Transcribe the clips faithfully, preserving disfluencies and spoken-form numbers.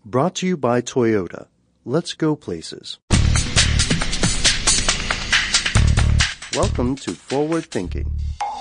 Brought to you by Toyota. Let's go places. Welcome to Forward Thinking.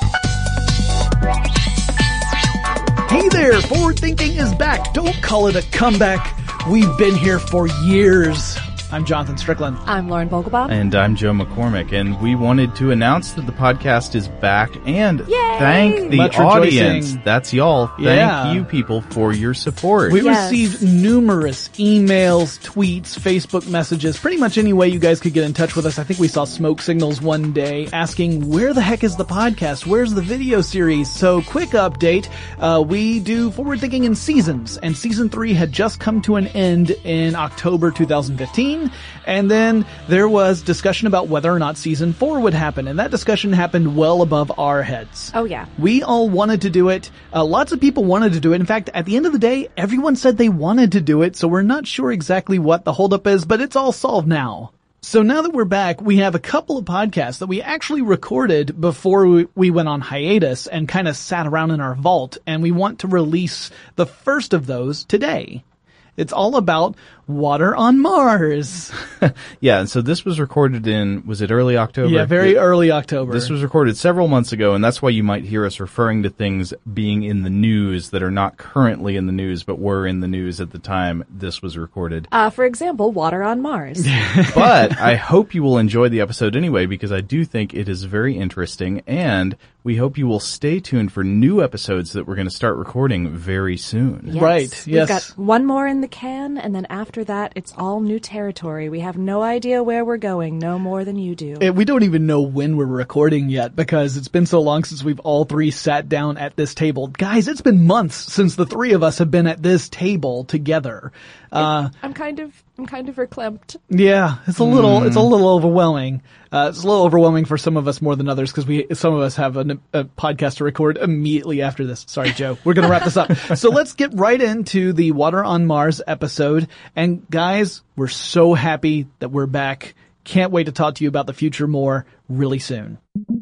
Hey there, Forward Thinking is back. Don't call it a comeback. We've been here for years. I'm Jonathan Strickland. I'm Lauren Vogelbaum. And I'm Joe McCormick. And we wanted to announce that the podcast is back and Yay! thank the Much audience. rejoicing. That's y'all. Thank Yeah. you people for your support. We Yes. received numerous emails, tweets, Facebook messages, pretty much any way you guys could get in touch with us. I think we saw smoke signals one day asking, where the heck is the podcast? Where's the video series? So quick update. Uh, we do Forward Thinking in seasons, and season three had just come to an end in October two thousand fifteen. And then there was discussion about whether or not season four would happen, and that discussion happened well above our heads. Oh, yeah. We all wanted to do it. Uh, lots of people wanted to do it. In fact, at the end of the day, everyone said they wanted to do it, so we're not sure exactly what the holdup is, but it's all solved now. So now that we're back, we have a couple of podcasts that we actually recorded before we, we went on hiatus and kind of sat around in our vault, and we want to release the first of those today. It's all about water on Mars. Yeah, and so this was recorded in, was it early October? Yeah, very It- early October. This was recorded several months ago, and that's why you might hear us referring to things being in the news that are not currently in the news, but were in the news at the time this was recorded. Uh, for example, water on Mars. But I hope you will enjoy the episode anyway, because I do think it is very interesting, and we hope you will stay tuned for new episodes that we're going to start recording very soon. Yes. Right, We've yes. got one more in the can, and then after that, it's all new territory. We have no idea where we're going, no more than you do. Eh, We don't even know when we're recording yet because it's been so long since we've all three sat down at this table. Guys, it's been months since the three of us have been at this table together. Uh, I'm kind of, I'm kind of verklempt. yeah, it's a little, it's a little overwhelming. Uh, it's a little overwhelming for some of us more than others because we, some of us have an, a podcast to record immediately after this. Sorry, Joe. We're going to wrap this up. So let's get right into the Water on Mars episode. And guys, we're so happy that we're back. Can't wait to talk to you about the future more really soon.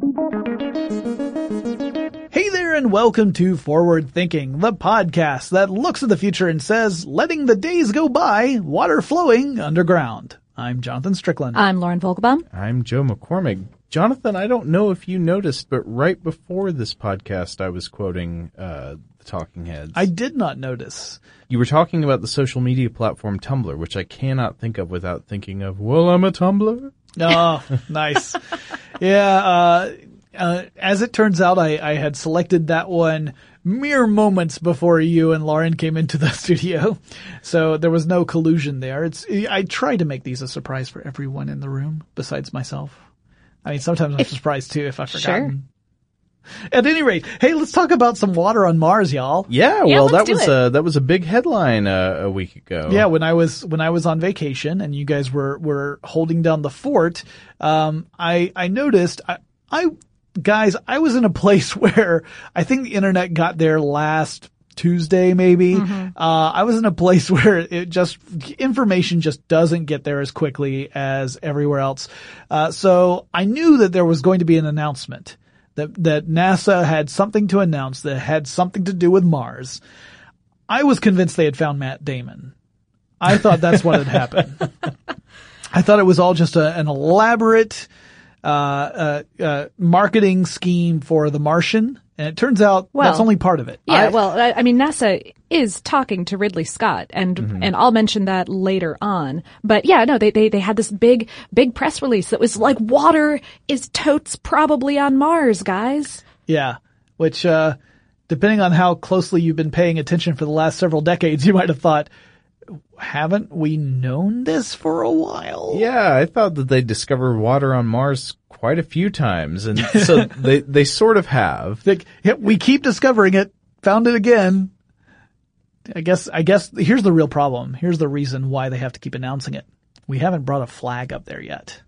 Hey there and welcome to Forward Thinking, the podcast that looks at the future and says, letting the days go by, water flowing underground. I'm Jonathan Strickland. I'm Lauren Vogelbaum. I'm Joe McCormick. Jonathan, I don't know if you noticed, but right before this podcast, I was quoting uh, the Talking Heads. I did not notice. You were talking about the social media platform Tumblr, which I cannot think of without thinking of, well, I'm a Tumblr. Oh, nice. Yeah, uh, uh, as it turns out, I, I had selected that one mere moments before you and Lauren came into the studio. So there was no collusion there. It's, I try to make these a surprise for everyone in the room besides myself. I mean, sometimes I'm surprised too if I've forgotten. Sure. At any rate, hey, let's talk about some water on Mars, y'all. Yeah, Yeah, well, let's that do was it. a that was a big headline uh, a week ago. Yeah, when I was when I was on vacation and you guys were were holding down the fort, um, I I noticed I I guys I was in a place where I think the internet got there last Tuesday maybe. Uh, I was in a place where it just information just doesn't get there as quickly as everywhere else. Uh, so I knew that there was going to be an announcement. That, that NASA had something to announce that had something to do with Mars. I was convinced they had found Matt Damon. I thought that's what had happened. I thought it was all just a, an elaborate, uh, uh, uh, marketing scheme for The Martian. And it turns out Well, that's only part of it. Yeah, I- well, I, I mean, NASA is talking to Ridley Scott, and Mm-hmm. and I'll mention that later on. But yeah, no, they, they they had this big big press release that was like, water is totes probably on Mars, guys. Yeah. Which, uh, depending on how closely you've been paying attention for the last several decades, you might have thought, haven't we known this for a while? Yeah, I thought that they discovered water on Mars quite a few times, and so they they sort of have. Like, yeah, we keep discovering it, found it again. I guess, I guess here's the real problem. Here's the reason why they have to keep announcing it. We haven't brought a flag up there yet.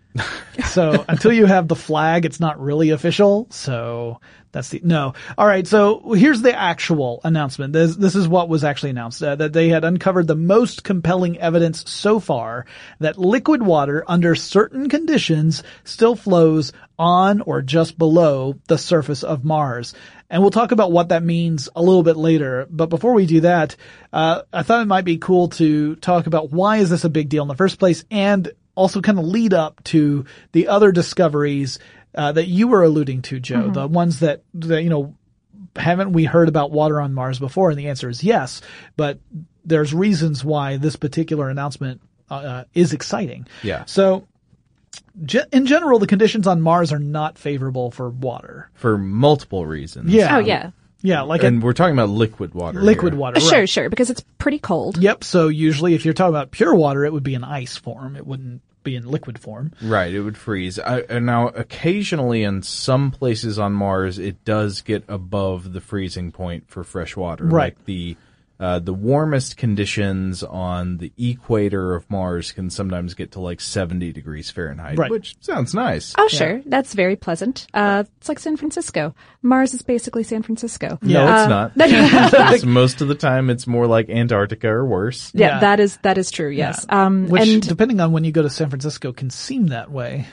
So until you have the flag, it's not really official. So that's the, no. All right. So here's the actual announcement. This, this is what was actually announced, uh, that they had uncovered the most compelling evidence so far that liquid water under certain conditions still flows on or just below the surface of Mars. And we'll talk about what that means a little bit later. But before we do that, uh, I thought it might be cool to talk about why is this a big deal in the first place, and also kind of lead up to the other discoveries uh, that you were alluding to, Joe, mm-hmm. the ones that, that, you know, haven't we heard about water on Mars before? And the answer is yes, but there's reasons why this particular announcement uh, is exciting. Yeah. So, in general, the conditions on Mars are not favorable for water. For multiple reasons. Yeah. Oh, yeah. Yeah, like and a, we're talking about liquid water. liquid here. water. Sure, right. sure, because it's pretty cold. Yep. So usually, if you're talking about pure water, it would be in ice form. It wouldn't be in liquid form. Right. It would freeze. I, and now, occasionally, in some places on Mars, it does get above the freezing point for fresh water. Right. Like the Uh, the warmest conditions on the equator of Mars can sometimes get to like seventy degrees Fahrenheit, Right. which sounds nice. Oh, sure. That's very pleasant. Uh, it's like San Francisco. Mars is basically San Francisco. No, Yeah. it's Uh, not. It's most of the time, it's more like Antarctica or worse. Yeah, Yeah. that is that is true. Yes. Yeah. Um, Which, and depending on when you go to San Francisco, can seem that way.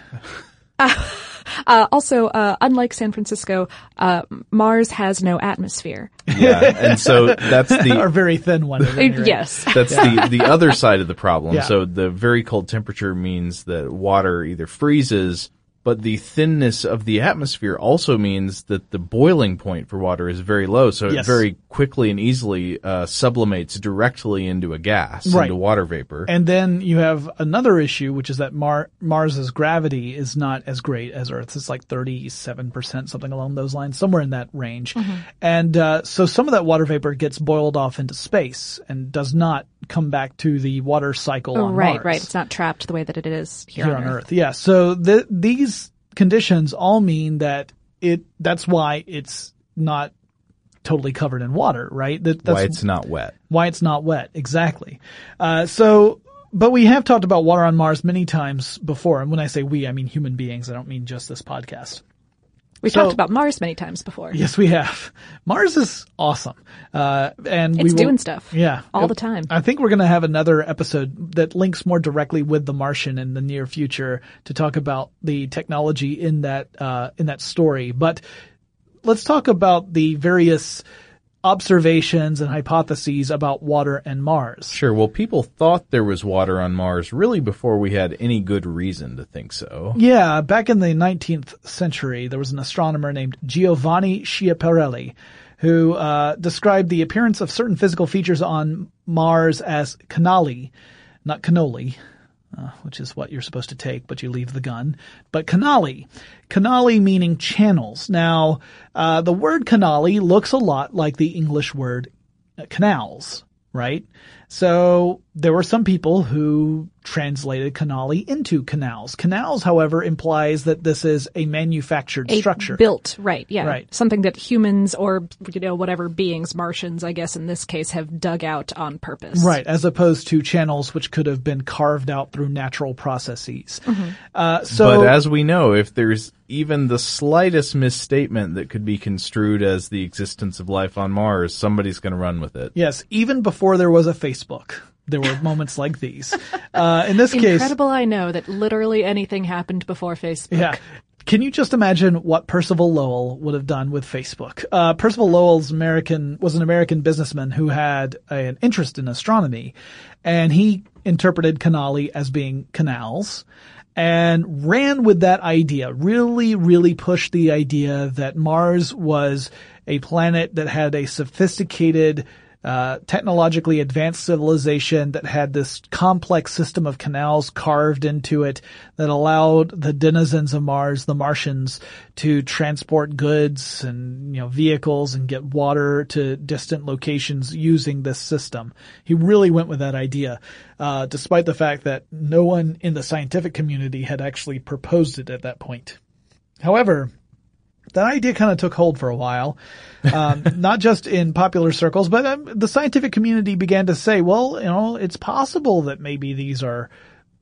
uh, also, uh, unlike San Francisco, uh, Mars has no atmosphere. Yeah, and so that's Or the very thin one. at any rate. Yes. that's the the other side of the problem. Yeah. So the very cold temperature means that water either freezes, but the thinness of the atmosphere also means that the boiling point for water is very low, so Yes. it very quickly and easily uh, sublimates directly into a gas, Right. into water vapor. And then you have another issue, which is that Mar- Mars's gravity is not as great as Earth's. It's like thirty-seven percent, something along those lines, somewhere in that range. And uh, so some of that water vapor gets boiled off into space and does not come back to the water cycle Oh, on right, Mars. right. It's not trapped the way that it is here, here on Earth. Yeah. So the, these conditions all mean that it, that's why it's not totally covered in water, right? That, that's Why it's not wet. why it's not wet. Exactly. Uh, so, but we have talked about water on Mars many times before. And when I say we, I mean human beings. I don't mean just this podcast. We've So- talked about Mars many times before. Yes, we have. Mars is awesome. Uh, and we It's will, doing stuff. Yeah. All the time. I think we're going to have another episode that links more directly with The Martian in the near future to talk about the technology in that, uh, in that story. But let's talk about the various observations and hypotheses about water and Mars. Sure. Well, people thought there was water on Mars really before we had any good reason to think so. Yeah, back in the nineteenth century, there was an astronomer named Giovanni Schiaparelli who uh, described the appearance of certain physical features on Mars as canali, not cannoli, uh, which is what you're supposed to take, but you leave the gun, but canali. Canali meaning channels. Now, uh, the word canali looks a lot like the English word uh, canals, right? So there were some people who translated canali into canals. Canals, however, implies that this is a manufactured A structure. built, right, yeah. Right. Something that humans or, you know, whatever beings, Martians, I guess in this case, have dug out on purpose. Right, as opposed to channels which could have been carved out through natural processes. Uh, so, But as we know, if there's even the slightest misstatement that could be construed as the existence of life on Mars, somebody's going to run with it. yes, even before there was a Facebook, there were moments like these. Uh, in this case, Incredible, I know, that literally anything happened before Facebook. yeah. Can you just imagine what Percival Lowell would have done with Facebook? Uh, Percival Lowell's American was an American businessman who had an interest in astronomy, and he interpreted canali as being canals, and ran with that idea. Really, really pushed the idea that Mars was a planet that had a sophisticated, uh, technologically advanced civilization that had this complex system of canals carved into it that allowed the denizens of Mars, the Martians, to transport goods and, you know, vehicles and get water to distant locations using this system. He really went with that idea, uh, despite the fact that no one in the scientific community had actually proposed it at that point. However, that idea kind of took hold for a while, um, not just in popular circles, but um, the scientific community began to say, well, you know, it's possible that maybe these are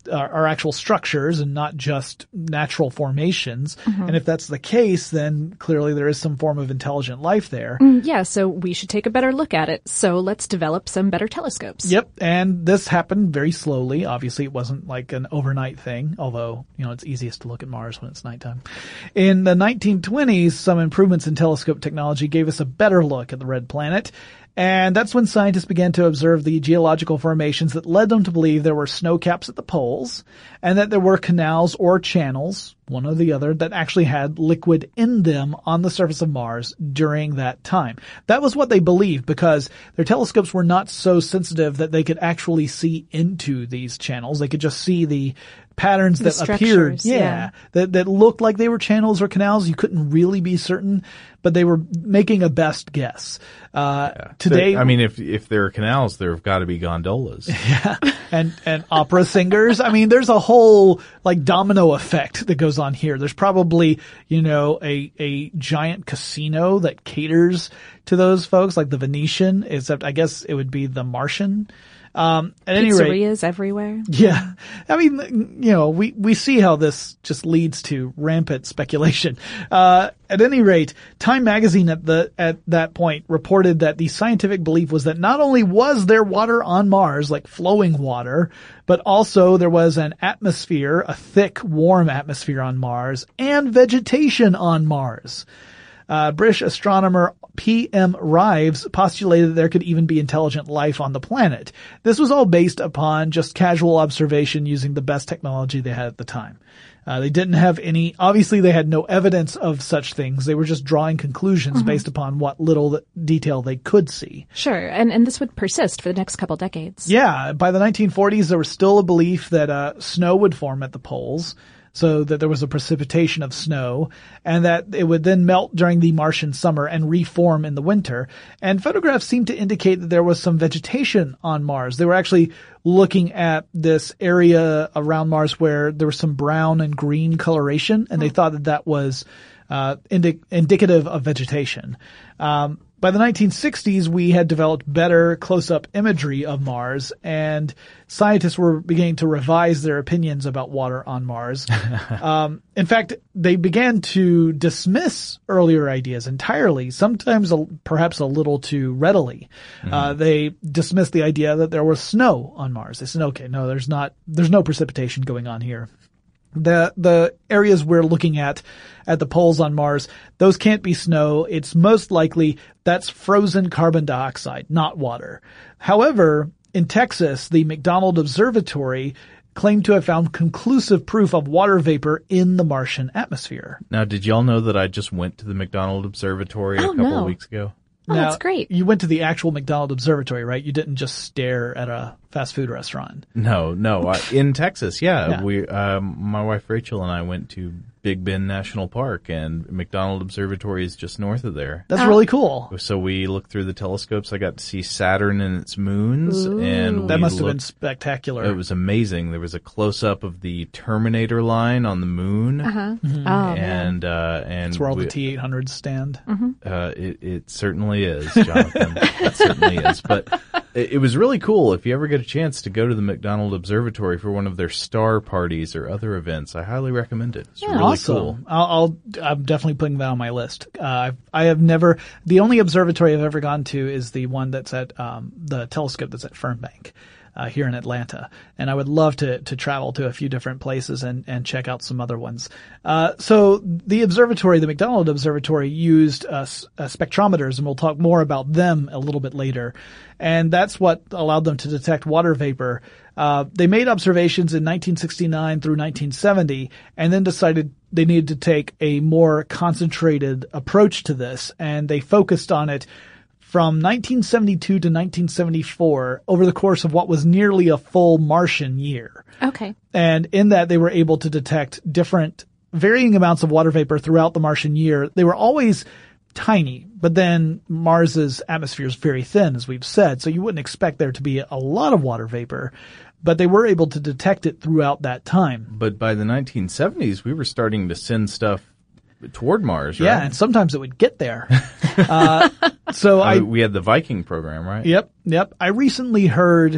are, are actual structures and not just natural formations. And if that's the case, then clearly there is some form of intelligent life there. Yeah, so we should take a better look at it. So let's develop some better telescopes. Yep, and this happened very slowly. Obviously, it wasn't like an overnight thing, although, you know, it's easiest to look at Mars when it's nighttime. In the nineteen twenties, some improvements in telescope technology gave us a better look at the red planet. And that's when scientists began to observe the geological formations that led them to believe there were snow caps at the poles and that there were canals or channels, one or the other, that actually had liquid in them on the surface of Mars during that time. That was what they believed because their telescopes were not so sensitive that they could actually see into these channels. They could just see the patterns The that appeared, structures, yeah, yeah. that that looked like they were channels or canals. You couldn't really be certain, but they were making a best guess. Uh, today, I mean, if if there are canals, there have got to be gondolas. and and opera singers. I mean, there's a whole like domino effect that goes on here. There's probably, you know, a a giant casino that caters to those folks, like the Venetian, except I guess it would be the Martian. Um, at any rate, Pizzerias everywhere. yeah. I mean, you know, we, we see how this just leads to rampant speculation. Uh, at any rate, Time magazine at the, at that point reported that the scientific belief was that not only was there water on Mars, like flowing water, but also there was an atmosphere, a thick, warm atmosphere on Mars, and vegetation on Mars. Uh, British astronomer P M Rives postulated that there could even be intelligent life on the planet. This was all based upon just casual observation using the best technology they had at the time. Uh, they didn't have any, obviously they had no evidence of such things. They were just drawing conclusions based upon what little detail they could see. Sure, and, and this would persist for the next couple decades. Yeah, by the nineteen forties, there was still a belief that uh, snow would form at the poles, so that there was a precipitation of snow, and that it would then melt during the Martian summer and reform in the winter. And photographs seem to indicate that there was some vegetation on Mars. They were actually looking at this area around Mars where there was some brown and green coloration, and they thought that that was uh, indi- indicative of vegetation. Um, By the nineteen sixties, we had developed better close-up imagery of Mars, and scientists were beginning to revise their opinions about water on Mars. um, in fact, they began to dismiss earlier ideas entirely, sometimes a, perhaps a little too readily. Mm-hmm. Uh, they dismissed the idea that there was snow on Mars. They said, okay, no, there's not, there's no precipitation going on here. The, the areas we're looking at, at the poles on Mars, those can't be snow. It's most likely that's frozen carbon dioxide, not water. However, in Texas, the McDonald Observatory claimed to have found conclusive proof of water vapor in the Martian atmosphere. Now, did y'all know that I just went to the McDonald Observatory Oh, a couple no. of weeks ago? Oh, Now, that's great. You went to the actual McDonald Observatory, right? You didn't just stare at a fast food restaurant. No, no. I, in Texas, yeah. Yeah. We, um, my wife Rachel and I went to Big Bend National Park, and McDonald Observatory is just north of there. That's Oh. really cool. So we looked through the telescopes. I got to see Saturn and its moons, Ooh. and That we must have been looked- spectacular. It was amazing. There was a close up of the Terminator line on the moon, Uh-huh. Oh, man. and uh, and That's where all we- the T eight hundreds stand. Uh, it, it certainly is, Jonathan. It certainly is. But it, it was really cool. If you ever get a chance to go to the McDonald Observatory for one of their star parties or other events, I highly recommend it. It's Yeah, really awesome. cool. I'll, I'll, I'm definitely putting that on my list. Uh, I've, I have never, the only observatory I've ever gone to is the one that's at, um, the telescope that's at Fernbank, uh, here in Atlanta. And I would love to, to travel to a few different places and, and check out some other ones. Uh, so the observatory, the McDonald Observatory used, uh, s- uh, spectrometers, and we'll talk more about them a little bit later. And that's what allowed them to detect water vapor. Uh, they made observations in nineteen sixty-nine through nineteen seventy, and then decided they needed to take a more concentrated approach to this, and they focused on it from nineteen seventy-two to nineteen seventy-four over the course of what was nearly a full Martian year. Okay. And in that, they were able to detect different, varying amounts of water vapor throughout the Martian year. They were always tiny, but then Mars's atmosphere is very thin, as we've said, so you wouldn't expect there to be a lot of water vapor, but they were able to detect it throughout that time. But by the nineteen seventies, we were starting to send stuff toward Mars, right? Yeah, and sometimes it would get there. uh, so Uh, I, we had the Viking program, right? Yep, yep. I recently heard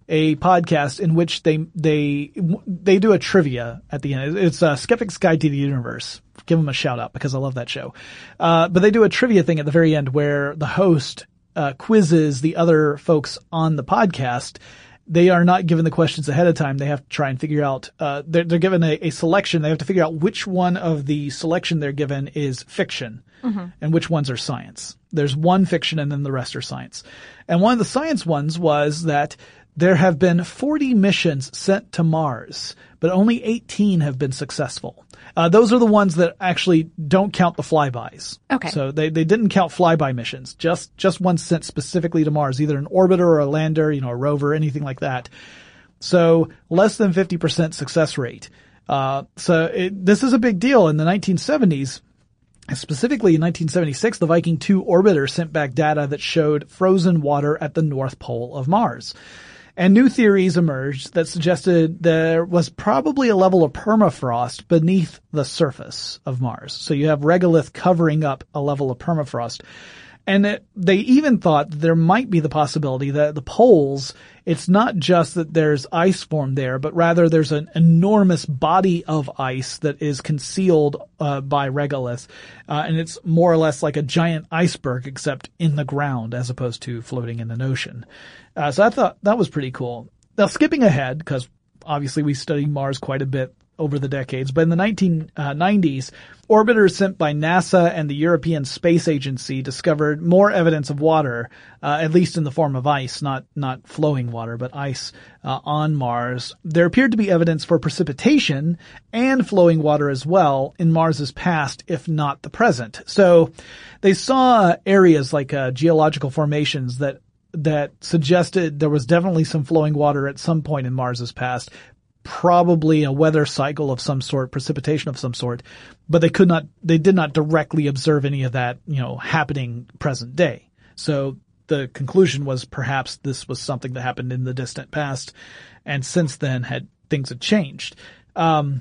a podcast in which they they they do a trivia at the end. It's a Skeptic's Guide to the Universe. Give them a shout out because I love that show. Uh, but they do a trivia thing at the very end where the host uh, quizzes the other folks on the podcast. They are not given the questions ahead of time. They have to try and figure out, uh, they're, they're given a, a selection. They have to figure out which one of the selection they're given is fiction mm-hmm. and which ones are science. There's one fiction and then the rest are science. And one of the science ones was that there have been forty missions sent to Mars, but only eighteen have been successful. Uh, those are the ones that actually don't count the flybys. Okay. So they, they didn't count flyby missions, just, just ones sent specifically to Mars, either an orbiter or a lander, you know, a rover, anything like that. So less than fifty percent success rate. Uh, so it, this is a big deal. In the nineteen seventies, specifically in nineteen seventy-six, the Viking two orbiter sent back data that showed frozen water at the North Pole of Mars. And new theories emerged that suggested there was probably a level of permafrost beneath the surface of Mars. So you have regolith covering up a level of permafrost. And it, they even thought that there might be the possibility that the poles, it's not just that there's ice formed there, but rather there's an enormous body of ice that is concealed uh, by regolith. Uh, and it's more or less like a giant iceberg, except in the ground as opposed to floating in an ocean. Uh, so I thought that was pretty cool. Now, skipping ahead, because obviously we studied Mars quite a bit over the decades, but in the nineteen nineties, orbiters sent by NASA and the European Space Agency discovered more evidence of water, uh, at least in the form of ice, not not flowing water, but ice uh, on Mars. There appeared to be evidence for precipitation and flowing water as well in Mars's past, if not the present. So they saw areas like uh, geological formations that that suggested there was definitely some flowing water at some point in Mars's past, probably a weather cycle of some sort, precipitation of some sort, but they could not, they did not directly observe any of that, you know, happening present day. So the conclusion was perhaps this was something that happened in the distant past, and since then had things had changed. Um,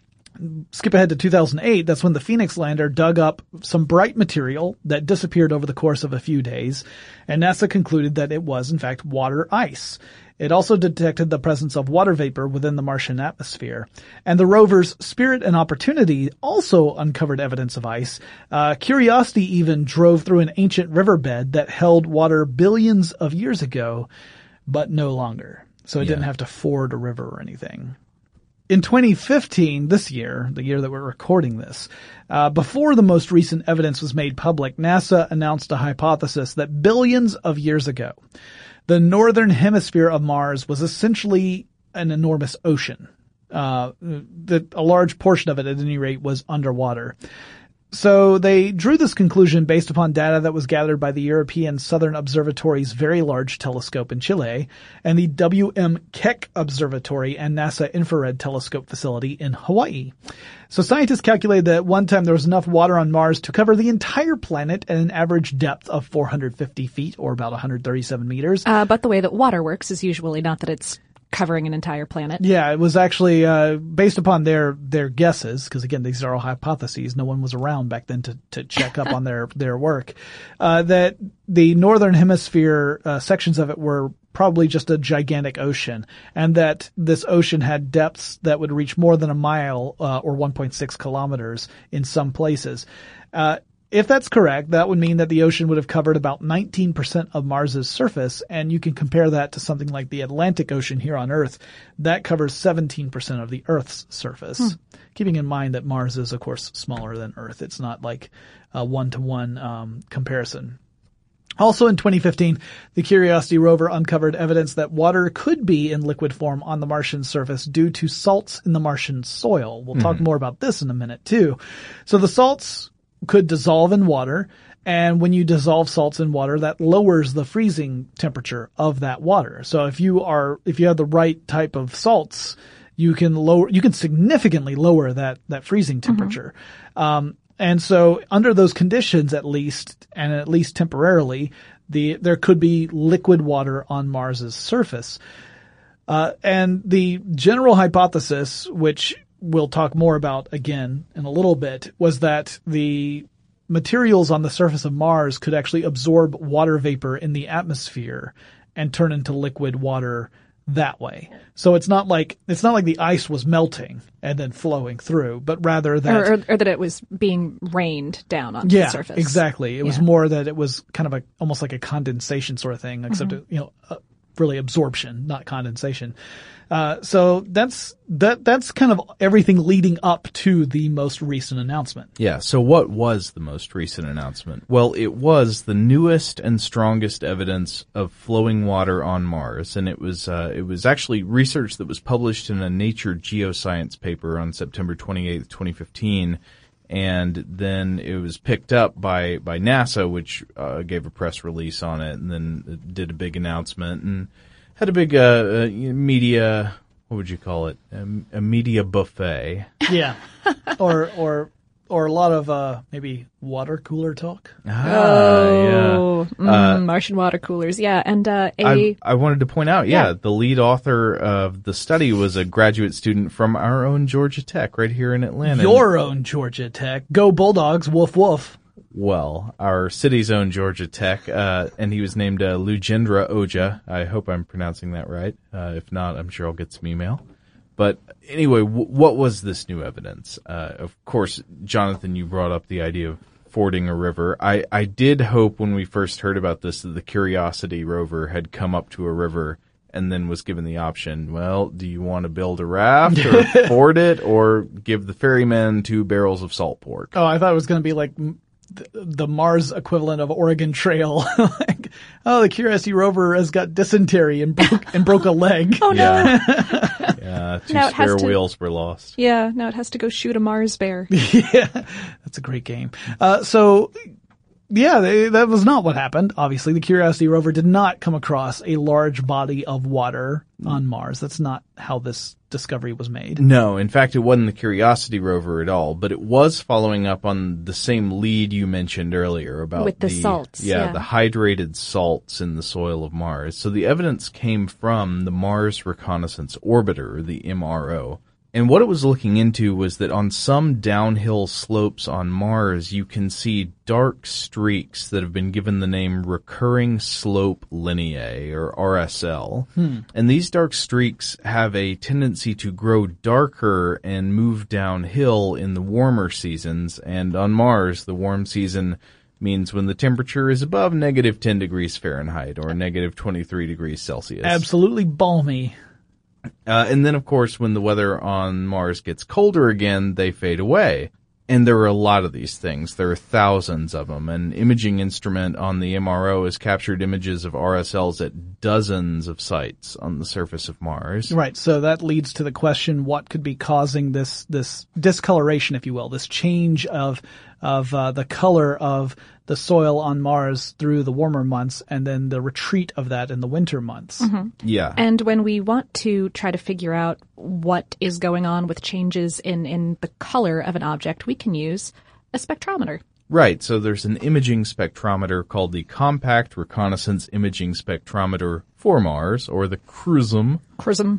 Skip ahead to two thousand eight, that's when the Phoenix lander dug up some bright material that disappeared over the course of a few days, and NASA concluded that it was, in fact, water ice. It also detected the presence of water vapor within the Martian atmosphere. And the rovers Spirit and Opportunity also uncovered evidence of ice. Uh, Curiosity even drove through an ancient riverbed that held water billions of years ago, but no longer. So it yeah. didn't have to ford a river or anything. In twenty fifteen, this year, the year that we're recording this, uh, before the most recent evidence was made public, NASA announced a hypothesis that billions of years ago, the northern hemisphere of Mars was essentially an enormous ocean. Uh, that a large portion of it, at any rate, was underwater. So they drew this conclusion based upon data that was gathered by the European Southern Observatory's Very Large Telescope in Chile and the W M Keck Observatory and NASA Infrared Telescope Facility in Hawaii. So scientists calculated that at one time there was enough water on Mars to cover the entire planet at an average depth of four hundred fifty feet, or about one hundred thirty-seven meters. Uh, but the way that water works is usually not that it's covering an entire planet. Yeah, it was actually uh, based upon their their guesses, because again, these are all hypotheses. No one was around back then to to check up on their their work. Uh, that the northern hemisphere uh, sections of it were probably just a gigantic ocean, and that this ocean had depths that would reach more than a mile uh, or one point six kilometers in some places. Uh, If that's correct, that would mean that the ocean would have covered about nineteen percent of Mars's surface, and you can compare that to something like the Atlantic Ocean here on Earth. That covers seventeen percent of the Earth's surface. Hmm. Keeping in mind that Mars is, of course, smaller than Earth. It's not like a one-to-one um, comparison. Also in twenty fifteen, the Curiosity rover uncovered evidence that water could be in liquid form on the Martian surface due to salts in the Martian soil. We'll mm-hmm. talk more about this in a minute, too. So the salts could dissolve in water, and when you dissolve salts in water, that lowers the freezing temperature of that water. So if you are, if you have the right type of salts, you can lower, you can significantly lower that, that freezing temperature. Mm-hmm. Um, and so under those conditions, at least, and at least temporarily, the, there could be liquid water on Mars's surface. Uh, and the general hypothesis, which we'll talk more about again in a little bit, was that the materials on the surface of Mars could actually absorb water vapor in the atmosphere and turn into liquid water that way. So it's not like it's not like the ice was melting and then flowing through, but rather that Or, or, or that it was being rained down onto yeah, the surface. exactly. It was Yeah. more that it was kind of a almost like a condensation sort of thing, except Mm-hmm. it, you know, uh, really absorption, not condensation. Uh, so that's that. That's kind of everything leading up to the most recent announcement. Yeah, so what was the most recent announcement? Well, it was the newest and strongest evidence of flowing water on Mars, and it was uh, it was actually research that was published in a Nature Geoscience paper on September twenty-eighth, twenty fifteen, and then it was picked up by, by NASA, which uh, gave a press release on it, and then did a big announcement, and had a big uh, uh, media, what would you call it, a, a media buffet. Yeah, or or or a lot of uh, maybe water cooler talk. Oh, yeah. Uh, mm, Martian water coolers. Yeah, and uh, a I, I wanted to point out, yeah, Yeah. the lead author of the study was a graduate student from our own Georgia Tech right here in Atlanta. Your own Georgia Tech, go Bulldogs, woof woof. Well, our city's own Georgia Tech, uh, and he was named uh, Lujendra Oja. I hope I'm pronouncing that right. Uh, if not, I'm sure I'll get some email. But anyway, w- what was this new evidence? Uh, of course, Jonathan, you brought up the idea of fording a river. I, I did hope when we first heard about this that the Curiosity rover had come up to a river and then was given the option, well, do you want to build a raft or ford it or give the ferryman two barrels of salt pork? Oh, I thought it was going to be like m- the, the Mars equivalent of Oregon Trail. Like, oh, the Curiosity rover has got dysentery and broke and broke a leg. oh no, Yeah, yeah two Now it has spare to- wheels were lost. yeah, now it has to go shoot a Mars bear. Yeah, that's a great game. Uh, so, yeah, they, that was not what happened. Obviously, the Curiosity rover did not come across a large body of water on Mars. That's not how this discovery was made. No, in fact, it wasn't the Curiosity rover at all, but it was following up on the same lead you mentioned earlier about With the salts, Yeah, yeah. the hydrated salts in the soil of Mars. So the evidence came from the Mars Reconnaissance Orbiter, the M R O. And what it was looking into was that on some downhill slopes on Mars, you can see dark streaks that have been given the name Recurring Slope Lineae, or R S L. Hmm. And these dark streaks have a tendency to grow darker and move downhill in the warmer seasons. And on Mars, the warm season means when the temperature is above negative ten degrees Fahrenheit, or negative twenty-three degrees Celsius. Absolutely balmy. Uh, and then, of course, when the weather on Mars gets colder again, they fade away. And there are a lot of these things. There are thousands of them. An imaging instrument on the M R O has captured images of R S Ls at dozens of sites on the surface of Mars. Right. So that leads to the question, what could be causing this, this discoloration, if you will, this change of, of, uh, the color of the soil on Mars through the warmer months and then the retreat of that in the winter months. Yeah. And when we want to try to figure out what is going on with changes in, in the color of an object, we can use a spectrometer. Right. So there's an imaging spectrometer called the Compact Reconnaissance Imaging Spectrometer for Mars, or the CRISM. CRISM.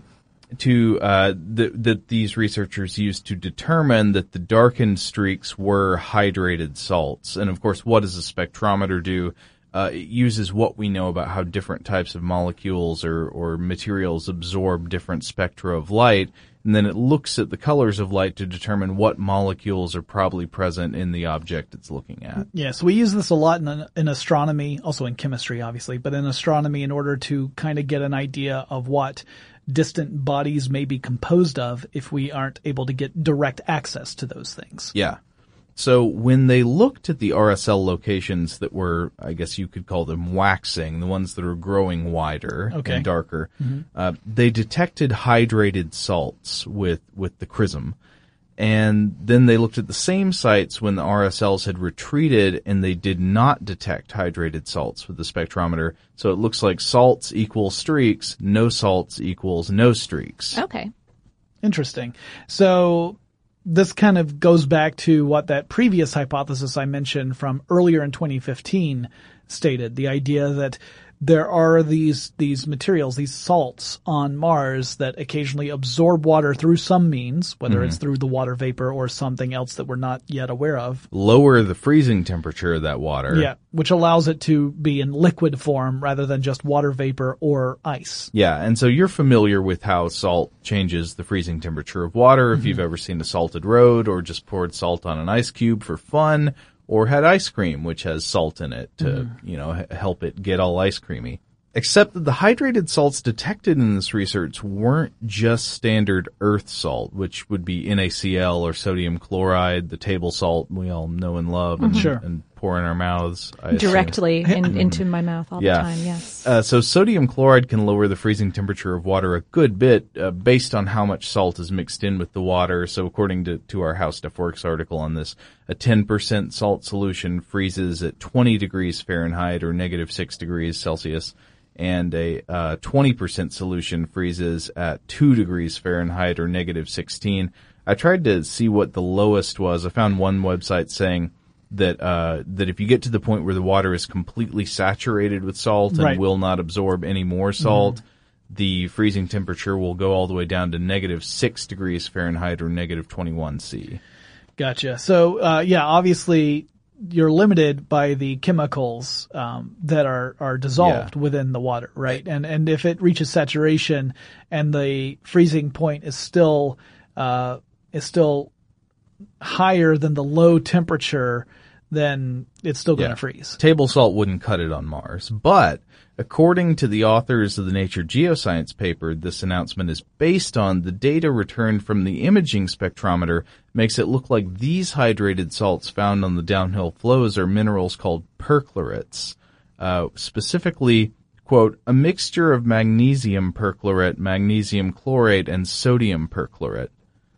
to uh that that these researchers used to determine that the darkened streaks were hydrated salts. And of course, what does a spectrometer do? Uh, it uses what we know about how different types of molecules or, or materials absorb different spectra of light, and then it looks at the colors of light to determine what molecules are probably present in the object it's looking at. Yeah, so we use this a lot in, in astronomy, also in chemistry, obviously, but in astronomy in order to kind of get an idea of what distant bodies may be composed of if we aren't able to get direct access to those things. Yeah. So when they looked at the R S L locations that were, I guess you could call them waxing, the ones that are growing wider Okay. and darker, uh, they detected hydrated salts with, with the CRISM. And then they looked at the same sites when the R S Ls had retreated, and they did not detect hydrated salts with the spectrometer. So it looks like salts equals streaks, no salts equals no streaks. Okay. Interesting. So this kind of goes back to what that previous hypothesis I mentioned from earlier in twenty fifteen stated, the idea that there are these these materials, these salts on Mars that occasionally absorb water through some means, whether Mm-hmm. it's through the water vapor or something else that we're not yet aware of. Lower the freezing temperature of that water. Yeah, which allows it to be in liquid form rather than just water vapor or ice. Yeah, and so you're familiar with how salt changes the freezing temperature of water. If you've ever seen a salted road or just poured salt on an ice cube for fun, or had ice cream, which has salt in it to, you know, h- help it get all ice creamy. Except that the hydrated salts detected in this research weren't just standard earth salt, which would be NaCl or sodium chloride, the table salt we all know and love and, Sure. and pour in our mouths. I assume. Directly in, into my mouth all Yeah. the time, yes. Uh, so sodium chloride can lower the freezing temperature of water a good bit uh, based on how much salt is mixed in with the water. So according to, to our How Stuff Works article on this, a ten percent salt solution freezes at twenty degrees Fahrenheit or negative six degrees Celsius, and a uh, twenty percent solution freezes at two degrees Fahrenheit or negative sixteen. I tried to see what the lowest was. I found one website saying that uh that if you get to the point where the water is completely saturated with salt and Right. will not absorb any more salt, the freezing temperature will go all the way down to negative six degrees Fahrenheit or negative twenty-one C. Gotcha. So, uh, yeah, obviously you're limited by the chemicals, um, that are, are dissolved Yeah. within the water, right? And, and if it reaches saturation and the freezing point is still, uh, is still higher than the low temperature, then it's still going to Yeah. freeze. Table salt wouldn't cut it on Mars, but according to the authors of the Nature Geoscience paper, this announcement is based on the data returned from the imaging spectrometer makes it look like these hydrated salts found on the downhill flows are minerals called perchlorates. Uh, specifically, quote, a mixture of magnesium perchlorate, magnesium chlorate, and sodium perchlorate.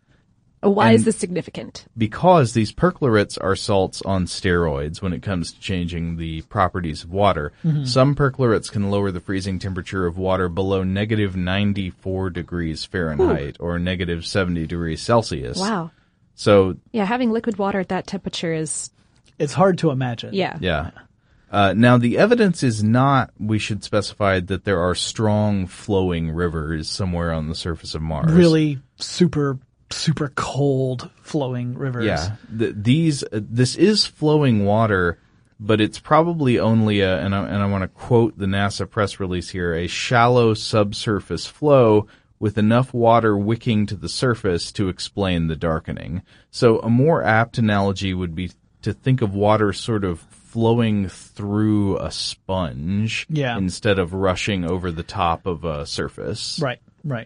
Why and- is this significant? Because these perchlorates are salts on steroids when it comes to changing the properties of water. Some perchlorates can lower the freezing temperature of water below negative ninety-four degrees Fahrenheit or negative seventy degrees Celsius. Wow. So, Yeah, having liquid water at that temperature is, It's hard to imagine. yeah. yeah. Uh, now, the evidence is not, we should specify, that there are strong flowing rivers somewhere on the surface of Mars. Really super, super cold flowing rivers. Yeah, th- these uh, this is flowing water, but it's probably only a, and I, and I want to quote the NASA press release here, a shallow subsurface flow with enough water wicking to the surface to explain the darkening. So a more apt analogy would be to think of water sort of flowing through a sponge Yeah. instead of rushing over the top of a surface. Right, right.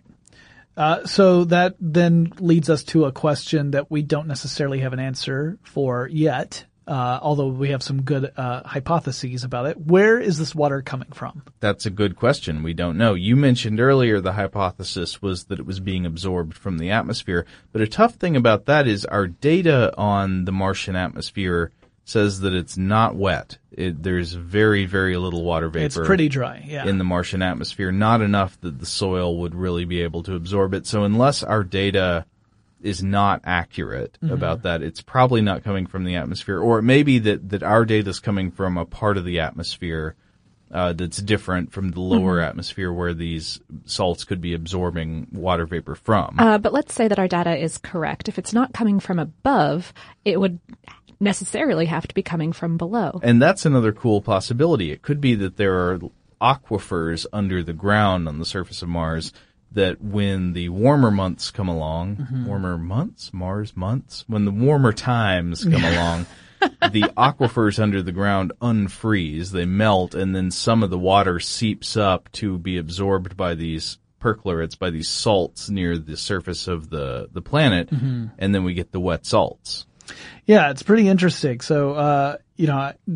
Uh, so that then leads us to a question that we don't necessarily have an answer for yet, uh, although we have some good uh, hypotheses about it. Where is this water coming from? That's a good question. We don't know. You mentioned earlier the hypothesis was that it was being absorbed from the atmosphere, but a tough thing about that is our data on the Martian atmosphere says that it's not wet. It, there's very, very little water vapor. It's pretty dry, yeah. In the Martian atmosphere, not enough that the soil would really be able to absorb it. So unless our data is not accurate Mm-hmm. about that, it's probably not coming from the atmosphere. Or it may be that, that our data is coming from a part of the atmosphere uh, that's different from the lower Mm-hmm. atmosphere where these salts could be absorbing water vapor from. Uh, but let's say that our data is correct. If it's not coming from above, it would necessarily have to be coming from below. And that's another cool possibility. It could be that there are aquifers under the ground on the surface of Mars that when the warmer months come along, Mm-hmm. warmer months, Mars months, when the warmer times come along, the aquifers under the ground unfreeze, they melt, and then some of the water seeps up to be absorbed by these perchlorates, by these salts near the surface of the, the planet, Mm-hmm. and then we get the wet salts. Yeah, it's pretty interesting. So, uh, you know, I,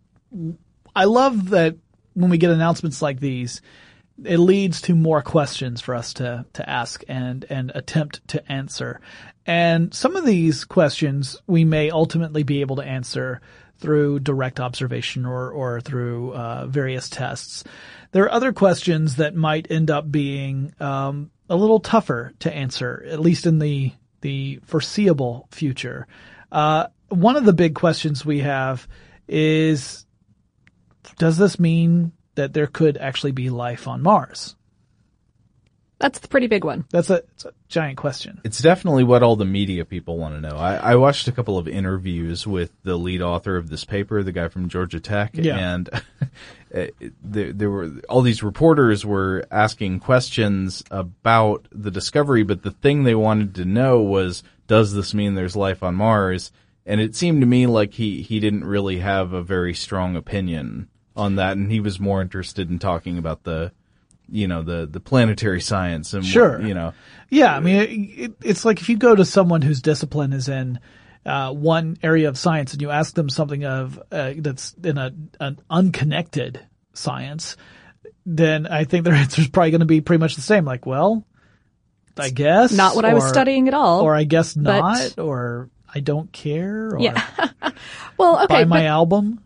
I love that when we get announcements like these, it leads to more questions for us to, to ask and, and attempt to answer. And some of these questions we may ultimately be able to answer through direct observation or, or through, uh, various tests. There are other questions that might end up being, um, a little tougher to answer, at least in the, the foreseeable future. Uh, one of the big questions we have is, does this mean that there could actually be life on Mars? That's the pretty big one. That's a, it's a giant question. It's definitely what all the media people want to know. I, I watched a couple of interviews with the lead author of this paper, the guy from Georgia Tech, Yeah. and there, there were all these reporters were asking questions about the discovery, but the thing they wanted to know was, does this mean there's life on Mars? And it seemed to me like he, he didn't really have a very strong opinion on that, and he was more interested in talking about the you know, the, the planetary science and, Sure. you know. Yeah, I mean, it, it, it's like if you go to someone whose discipline is in uh, one area of science and you ask them something of uh, that's in a an unconnected science, then I think their answer is probably going to be pretty much the same. Like, well, I guess Not what I was or- studying at all. or I guess but- not, or I don't care, or Yeah. Well, okay. buy my but album.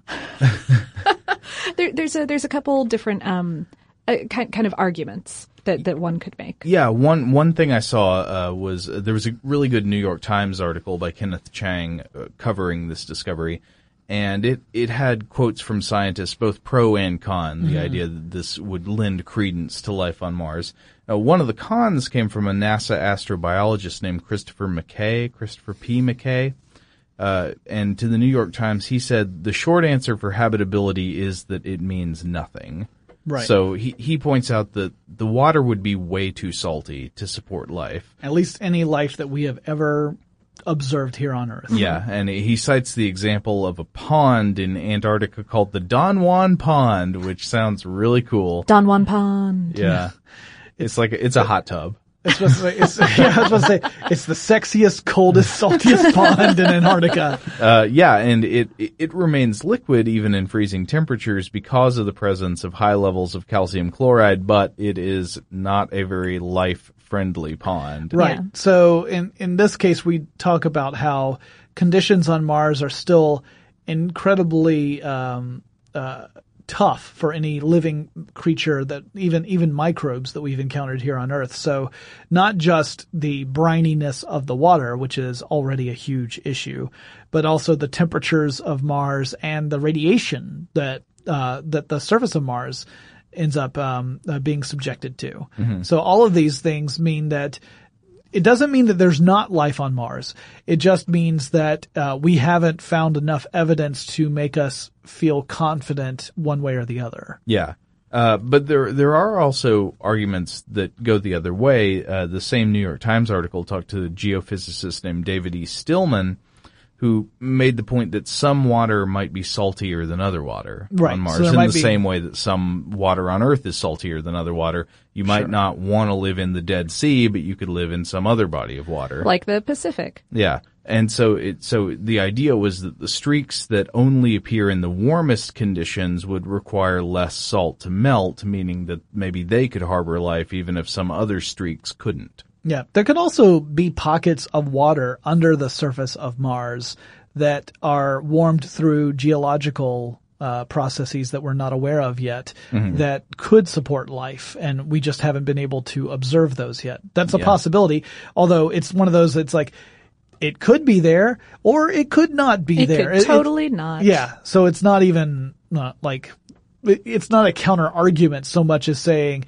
there, there's a there's a couple different um uh, kind kind of arguments that that one could make. Yeah, one one thing I saw uh, was uh, there was a really good New York Times article by Kenneth Chang uh, covering this discovery, and it it had quotes from scientists both pro and con, the idea that this would lend credence to life on Mars. Now, one of the cons came from a NASA astrobiologist named Christopher McKay, Christopher P. McKay. Uh, and to the New York Times, he said the short answer for habitability is that it means nothing. Right. So he, he points out that the water would be way too salty to support life. At least any life that we have ever observed here on Earth. Yeah, and he cites the example of a pond in Antarctica called the Don Juan Pond, which sounds really cool. Don Juan Pond. Yeah. It's like, a, it's a hot tub. It's supposed to say, it's, yeah, I was supposed to say, it's the sexiest, coldest, saltiest pond in Antarctica. Uh, yeah, and it, it, it remains liquid even in freezing temperatures because of the presence of high levels of calcium chloride, but it is not a very life-friendly pond. Right. Yeah. So in, in this case, we talk about how conditions on Mars are still incredibly, um, uh, tough for any living creature that even, even microbes that we've encountered here on Earth. So not just the brininess of the water, which is already a huge issue, but also the temperatures of Mars and the radiation that, uh, that the surface of Mars ends up, um, uh, being subjected to. So all of these things mean that it doesn't mean that there's not life on Mars. It just means that uh, we haven't found enough evidence to make us feel confident one way or the other. Yeah. Uh, but there, there are also arguments that go the other way. Uh, the same New York Times article talked to a geophysicist named David E. Stillman, who made the point that some water might be saltier than other water Right. on Mars, So there in might the be- same way that some water on Earth is saltier than other water. You might Sure. not want to live in the Dead Sea, but you could live in some other body of water. Like the Pacific. Yeah. And so it, so the idea was that the streaks that only appear in the warmest conditions would require less salt to melt, meaning that maybe they could harbor life even if some other streaks couldn't. Yeah. There could also be pockets of water under the surface of Mars that are warmed through geological uh, processes that we're not aware of yet that could support life, and we just haven't been able to observe those yet. That's a Yeah. possibility, although it's one of those that's like, it could be there, or it could not be It there. could It- it- totally not. Yeah, so it's not even not like it- it's not a counter argument so much as saying,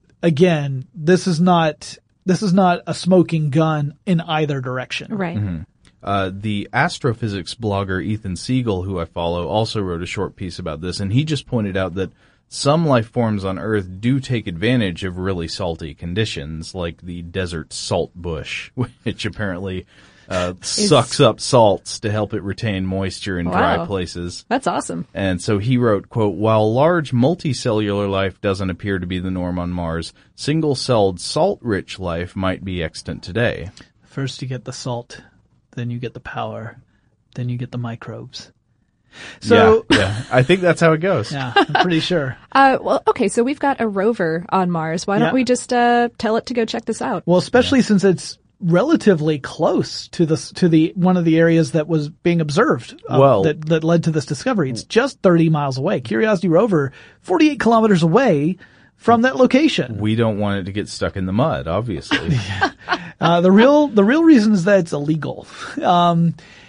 again, this is not this is not a smoking gun in either direction. Right. Uh, the astrophysics blogger Ethan Siegel, who I follow, also wrote a short piece about this, and he just pointed out that some life forms on Earth do take advantage of really salty conditions, like the desert salt bush, which apparently uh, sucks up salts to help it retain moisture in dry Wow. places. That's awesome. And so he wrote, quote, while large multicellular life doesn't appear to be the norm on Mars, single-celled salt-rich life might be extant today. First you get the salt, then you get the power, then you get the microbes. So yeah, yeah, I think that's how it goes. yeah, I'm pretty sure. Uh, well, okay, so we've got a rover on Mars. Why don't Yeah. we just uh, tell it to go check this out? Well, especially since it's relatively close to the to the one of the areas that was being observed uh, Well- that that led to this discovery. It's just thirty miles away. Curiosity rover, forty-eight kilometers away from that location. We don't want it to get stuck in the mud, obviously. Uh, the real the real reason is that it's illegal. Um,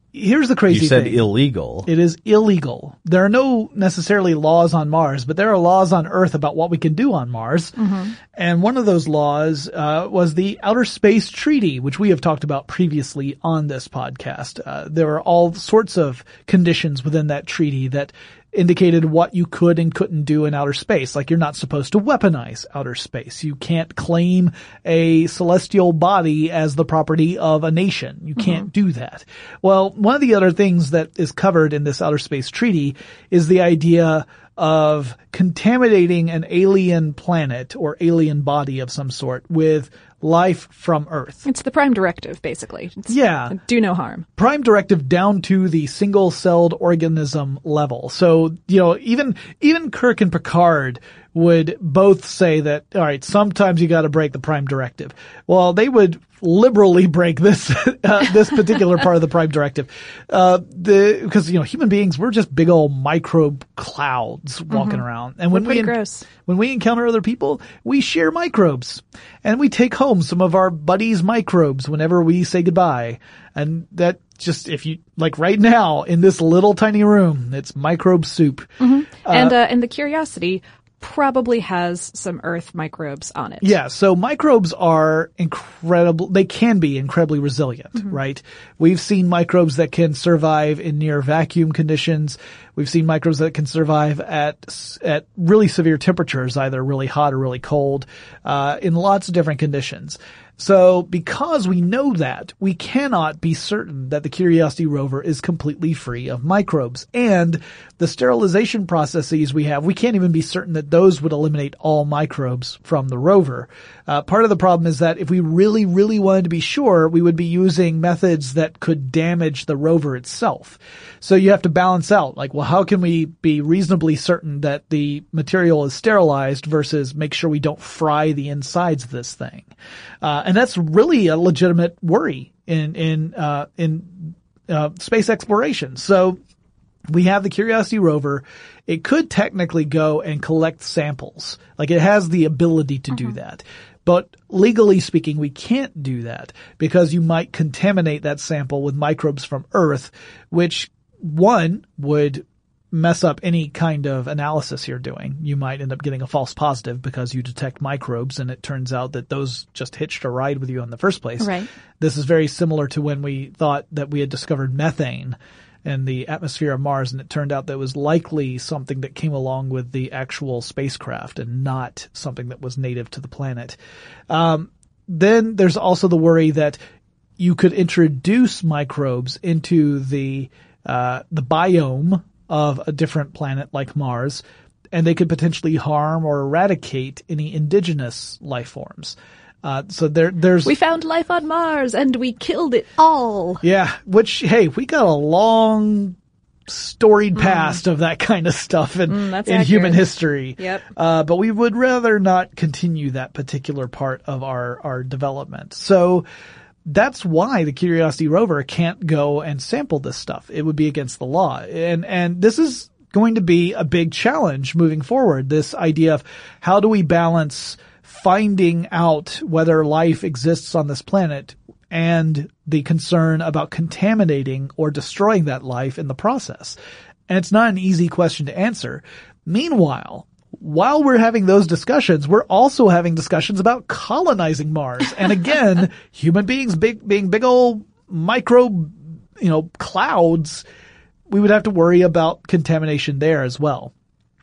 here's the crazy You said thing. illegal. It is illegal. There are no necessarily laws on Mars, but there are laws on Earth about what we can do on Mars. Mm-hmm. And one of those laws uh, was the Outer Space Treaty, which we have talked about previously on this podcast. Uh, there are all sorts of conditions within that treaty that indicated what you could and couldn't do in outer space. Like you're not supposed to weaponize outer space. You can't claim a celestial body as the property of a nation. You can't mm-hmm. do that. Well, one of the other things that is covered in this Outer Space Treaty is the idea of contaminating an alien planet or alien body of some sort with life from Earth. It's the Prime Directive, basically. It's yeah. Do no harm. Prime Directive down to the single-celled organism level. So, you know, even, even Kirk and Picard would both say that, all right, sometimes you got to break the Prime Directive. Well, they would liberally break this uh, this particular part of the Prime Directive. Uh, the because you know human beings, we're just big old microbe clouds walking mm-hmm. around, and when we're pretty we gross. when we encounter other people, we share microbes, and we take home some of our buddies' microbes whenever we say goodbye, and that. Just if you like right now in this little tiny room, it's microbe soup. Mm-hmm. Uh, and uh, and the Curiosity probably has some Earth microbes on it. Yeah, so microbes are incredible. They can be incredibly resilient, mm-hmm. right? We've seen microbes that can survive in near vacuum conditions. We've seen microbes that can survive at at really severe temperatures, either really hot or really cold, uh, in lots of different conditions. So because we know that, we cannot be certain that the Curiosity rover is completely free of microbes. And the sterilization processes we have, we can't even be certain that those would eliminate all microbes from the rover. Uh, part of the problem is that if we really, really wanted to be sure, we would be using methods that could damage the rover itself. So you have to balance out, like, well, how can we be reasonably certain that the material is sterilized versus make sure we don't fry the insides of this thing? Uh, and that's really a legitimate worry in, in, uh, in, uh, space exploration. So we have the Curiosity rover. It could technically go and collect samples. Like it has the ability to do that. But legally speaking, we can't do that because you might contaminate that sample with microbes from Earth, which one would mess up any kind of analysis you're doing. You might end up getting a false positive because you detect microbes and it turns out that those just hitched a ride with you in the first place. Right. This is very similar to when we thought that we had discovered methane in the atmosphere of Mars, and it turned out that it was likely something that came along with the actual spacecraft and not something that was native to the planet. Um, then there's also the worry that you could introduce microbes into the uh, the biome of a different planet like Mars, and they could potentially harm or eradicate any indigenous life forms. Uh, so there, there's... We found life on Mars and we killed it all. Yeah, which, hey, we got a long storied past mm. of that kind of stuff in, mm, in accurate. human history. Yep. Uh, but we would rather not continue that particular part of our, our development. So that's why the Curiosity rover can't go and sample this stuff. It would be against the law. And, and this is going to be a big challenge moving forward. This idea of how do we balance finding out whether life exists on this planet and the concern about contaminating or destroying that life in the process. And it's not an easy question to answer. Meanwhile, while we're having those discussions, we're also having discussions about colonizing Mars. And again, human beings big, being big old microbe, you know, clouds, we would have to worry about contamination there as well.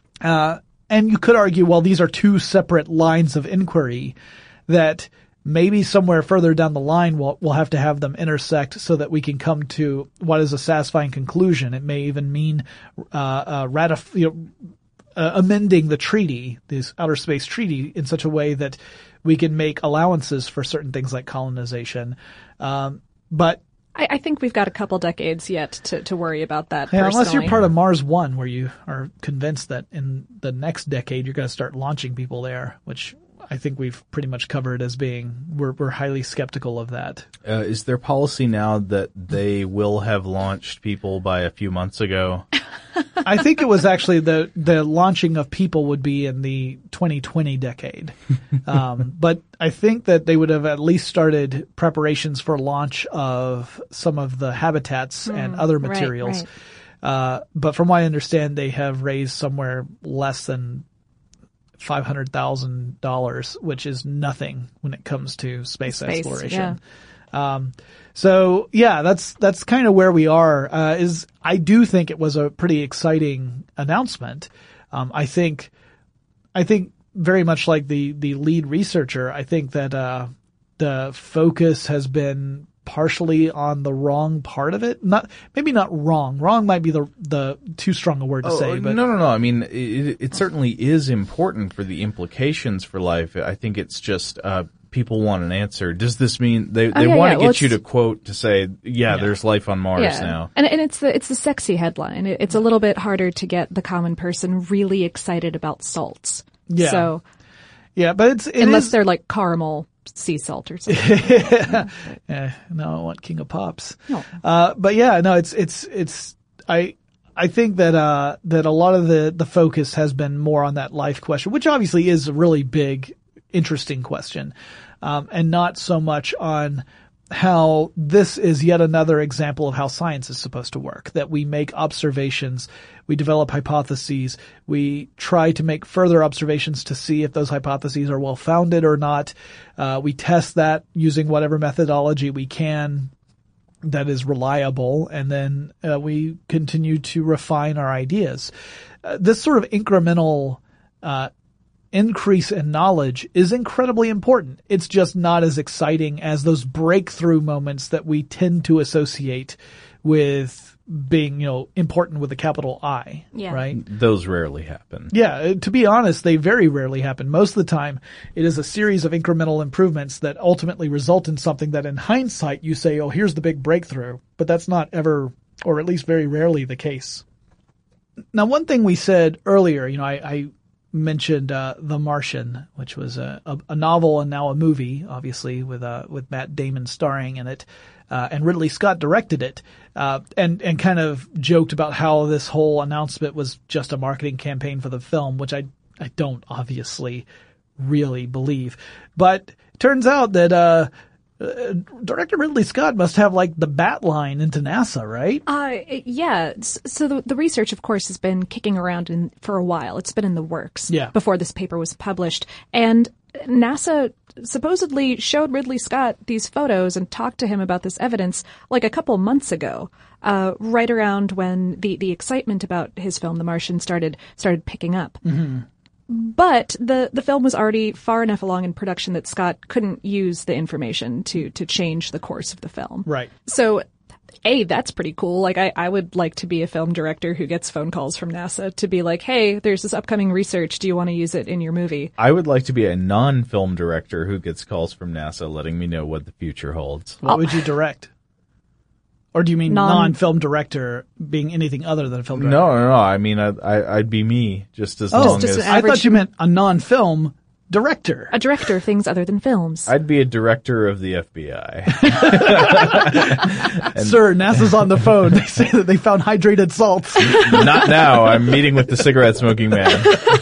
Uh, and you could argue, well, these are two separate lines of inquiry that maybe somewhere further down the line we'll, we'll have to have them intersect so that we can come to what is a satisfying conclusion. It may even mean, uh, uh, ratif- you know, uh, amending the treaty, this outer space treaty, in such a way that we can make allowances for certain things like colonization. Um, but I, I think we've got a couple decades yet to, to worry about that. Yeah, personally. unless you're part of Mars One, where you are convinced that in the next decade you're going to start launching people there, which I think we've pretty much covered as being we're we're highly skeptical of that. Uh, is there policy now that they will have launched people by a few months ago? I think it was actually the the launching of people would be in the twenty twenty decade, um, but I think that they would have at least started preparations for launch of some of the habitats and other right, materials. right. Uh, but from what I understand, they have raised somewhere less than five hundred thousand dollars, which is nothing when it comes to space, Space, exploration. Um, so yeah, that's, that's kind of where we are, uh, is I do think it was a pretty exciting announcement. Um, I think, I think very much like the, the lead researcher, I think that, uh, the focus has been partially on the wrong part of it. Not, maybe not wrong. Wrong might be the, the too strong a word to Oh, say, but no, no, no. I mean, it, it certainly is important for the implications for life. I think it's just, uh, people want an answer. Does this mean they, they yeah, want yeah. to Well, get you it's- to quote to say, yeah, there's life on Mars Yeah, now? and and it's the it's the sexy headline. It, it's a little bit harder to get the common person really excited about salts. Yeah. So yeah, but it's, it unless is- they're like caramel sea salt or something. Yeah, no, I want King of Pops. No. Uh, but yeah, no, it's, it's, it's, I, I think that, uh, that a lot of the, the focus has been more on that life question, which obviously is a really big, interesting question. Um, and not so much on how this is yet another example of how science is supposed to work, that we make observations, we develop hypotheses, we try to make further observations to see if those hypotheses are well founded or not. Uh, we test that using whatever methodology we can that is reliable, and then uh, we continue to refine our ideas. Uh, this sort of incremental uh increase in knowledge is incredibly important. It's just not as exciting as those breakthrough moments that we tend to associate with being, you know, important with a capital I, Yeah. right? Those rarely happen. Yeah, to be honest, they very rarely happen. Most of the time, it is a series of incremental improvements that ultimately result in something that in hindsight you say, oh, here's the big breakthrough. But that's not ever, or at least very rarely, the case. Now, one thing we said earlier, you know, I, I mentioned uh, The Martian, which was a, a, a novel and now a movie, obviously, with uh, with Matt Damon starring in it. Uh, and Ridley Scott directed it, uh, and, and kind of joked about how this whole announcement was just a marketing campaign for the film, which I, I don't obviously really believe. But it turns out that, uh, uh, Director Ridley Scott must have like the bat line into NASA, right? Uh, yeah. S- So the, the research, of course, has been kicking around in, for a while. It's been in the works Yeah. before this paper was published. And NASA supposedly showed Ridley Scott these photos and talked to him about this evidence like a couple months ago, uh, right around when the, the excitement about his film, The Martian, started started picking up. Mm-hmm. But the, the film was already far enough along in production that Scott couldn't use the information to, to change the course of the film. Right. So, A, that's pretty cool. Like, I, I would like to be a film director who gets phone calls from NASA to be like, hey, there's this upcoming research. Do you want to use it in your movie? I would like to be a non-film director who gets calls from NASA letting me know what the future holds. What would you direct? Or do you mean Non- non-film director being anything other than a film director? No, no, no. I mean, I, I, I'd be me just as Oh, long just as an I average- thought you meant a non-film director. A director of things other than films. I'd be a director of the F B I. Sir, NASA's on the phone. They say that they found hydrated salts. Not now. I'm meeting with the cigarette smoking man.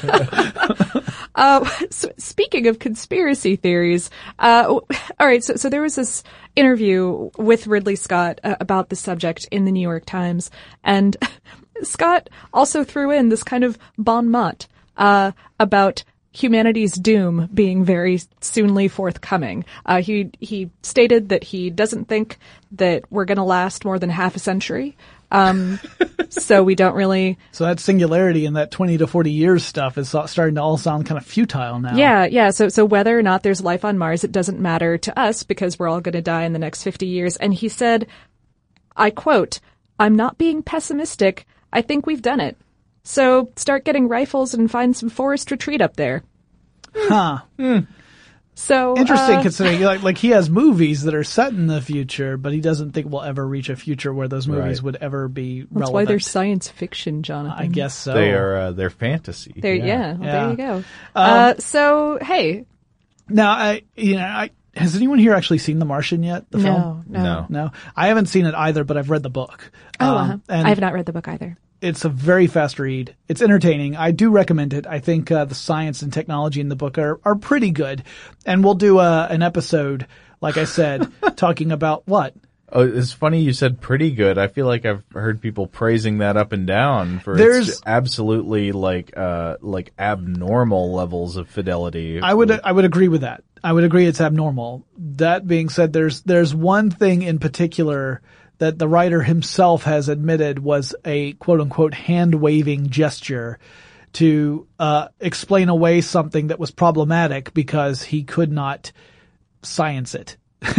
Uh, so speaking of conspiracy theories, uh, all right, so, so there was this interview with Ridley Scott uh, about the subject in the New York Times, and Scott also threw in this kind of bon mot, uh, about humanity's doom being very soonly forthcoming. Uh, he, he stated that he doesn't think that we're gonna last more than half a century. Um, so we don't really, So that singularity and that twenty to forty years stuff is so- starting to all sound kind of futile now. Yeah, yeah. So, so whether or not there's life on Mars, it doesn't matter to us because we're all going to die in the next fifty years. And he said, I quote, I'm not being pessimistic. I think we've done it. So start getting rifles and find some forest retreat up there. Huh. So Interesting uh, considering like, like he has movies that are set in the future, but he doesn't think we'll ever reach a future where those movies Right. would ever be that's relevant. why they're science fiction, Jonathan. I guess so. They are, uh, they're fantasy. There, yeah, well, Yeah. there you go. uh, so, hey, Now, I, you know, I, has anyone here actually seen The Martian yet? The No, film? no. No. No, I haven't seen it either, but I've read the book. Oh, Um, uh-huh. and I have not read the book either. it's a very fast read. It's entertaining. I do recommend it. I think uh, the science and technology in the book are, are pretty good. And we'll do uh, an episode, like I said, talking about what? Oh, it's funny you said pretty good. I feel like I've heard people praising that up and down for There's- its absolutely like uh like abnormal levels of fidelity. I would I would agree with that. I would agree it's abnormal. That being said, there's there's one thing in particular that the writer himself has admitted was a quote unquote hand waving gesture to uh explain away something that was problematic because he could not science it.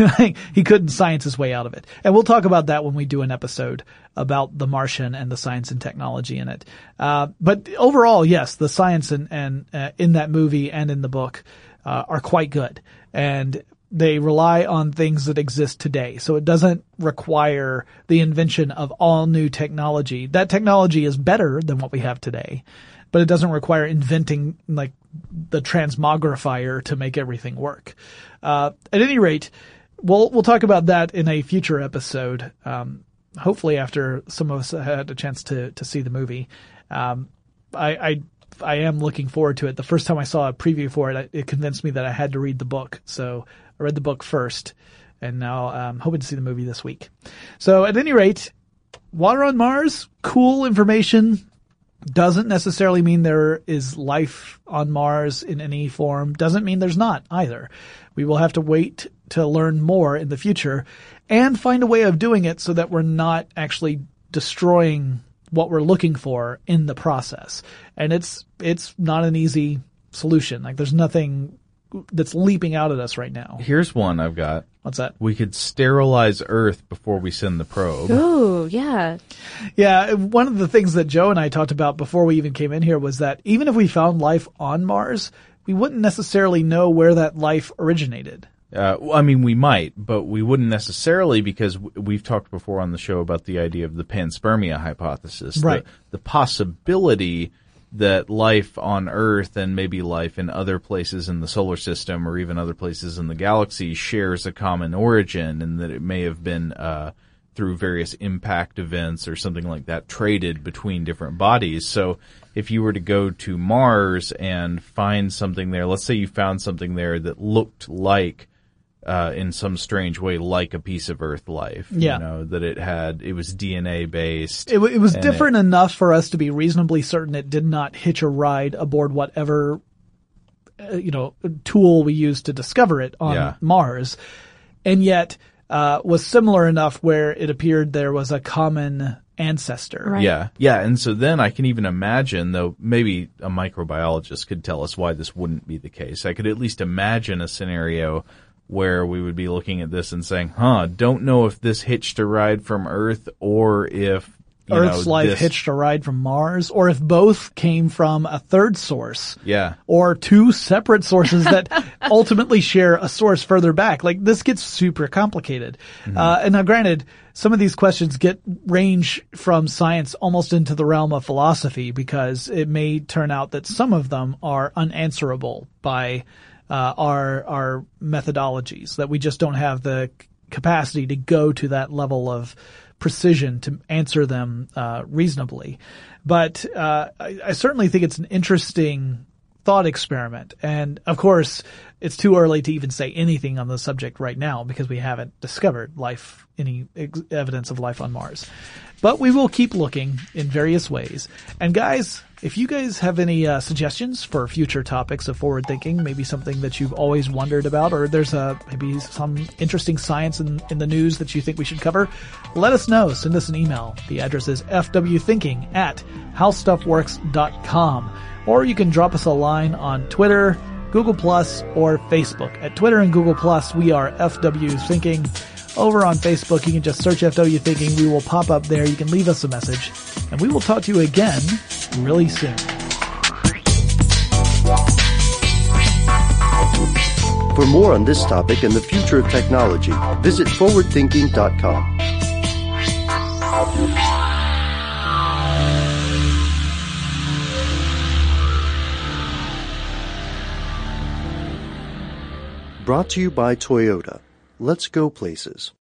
He couldn't science his way out of it. And we'll talk about that when we do an episode about The Martian and the science and technology in it. Uh, but overall, yes, the science and, and uh, in that movie and in the book uh, are quite good. And they rely on things that exist today. So it doesn't require the invention of all new technology. That technology is better than what we have today, but it doesn't require inventing like the transmogrifier to make everything work. Uh, at any rate, we'll, we'll talk about that in a future episode. Um, hopefully after some of us had a chance to, to see the movie. Um, I, I, I am looking forward to it. The first time I saw a preview for it, it convinced me that I had to read the book. So I read the book first, and now I'm hoping to see the movie this week. So at any rate, water on Mars, cool information. Doesn't necessarily mean there is life on Mars in any form. Doesn't mean there's not either. We will have to wait to learn more in the future and find a way of doing it so that we're not actually destroying what we're looking for in the process. And it's, it's not an easy solution. Like there's nothing that's leaping out at us right now. Here's one I've got. What's that? We could sterilize Earth before we send the probe. Ooh, yeah. Yeah, one of the things that Joe and I talked about before we even came in here was that even if we found life on Mars, we wouldn't necessarily know where that life originated. Uh, well, I mean, we might, but we wouldn't necessarily because w- we've talked before on the show about the idea of the panspermia hypothesis. Right. The, the possibility that life on Earth and maybe life in other places in the solar system or even other places in the galaxy shares a common origin, and that it may have been uh through various impact events or something like that traded between different bodies. So if you were to go to Mars and find something there, let's say you found something there that looked like uh in some strange way like a piece of Earth life, Yeah. you know, that it had, it was D N A based. It, w- it was and different enough for us to be reasonably certain it did not hitch a ride aboard whatever, uh, you know, tool we used to discover it on Yeah. Mars. And yet, uh, was similar enough where it appeared there was a common ancestor. Right. Yeah, yeah, and so then I can even imagine, though maybe a microbiologist could tell us why this wouldn't be the case. I could at least imagine a scenario where we would be looking at this and saying, huh, don't know if this hitched a ride from Earth or if, you Earth's know, life this, hitched a ride from Mars, or if both came from a third source. Yeah. Or two separate sources that ultimately share a source further back. Like, this gets super complicated. Mm-hmm. Uh, and now granted, some of these questions get range from science almost into the realm of philosophy, because it may turn out that some of them are unanswerable by uh, our our methodologies, that we just don't have the c- capacity to go to that level of precision to answer them uh, reasonably. But uh, I, I certainly think it's an interesting thought experiment. And of course, it's too early to even say anything on the subject right now because we haven't discovered life, any ex- evidence of life on Mars. But we will keep looking in various ways. And guys, if you guys have any uh, suggestions for future topics of forward thinking, maybe something that you've always wondered about, or there's a, maybe some interesting science in, in the news that you think we should cover, let us know. Send us an email. The address is f w thinking at how stuff works dot com. Or you can drop us a line on Twitter, Google Plus, or Facebook. At Twitter and Google Plus, we are F W Thinking. Over on Facebook, you can just search F W Thinking. We will pop up there. You can leave us a message. And we will talk to you again really soon. For more on this topic and the future of technology, visit forward thinking dot com. Brought to you by Toyota. Let's go places.